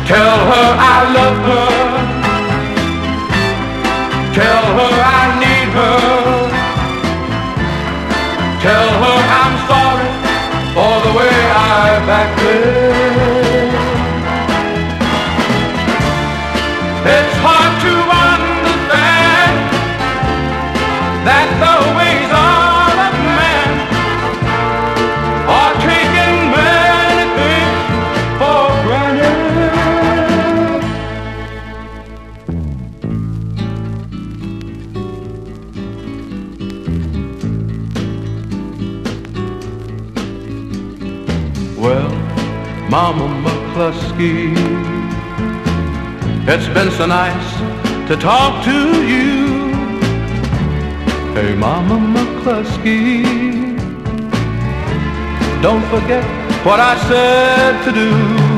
Tell her I love her. Tell her I need her. Tell her I'm sorry for the way I backslid. It's hard to understand that the ways of a man are taking many things for granted. Well, Mama McCluskey, it's been so nice to talk to you. Hey, Mama McCluskey, don't forget what I said to do.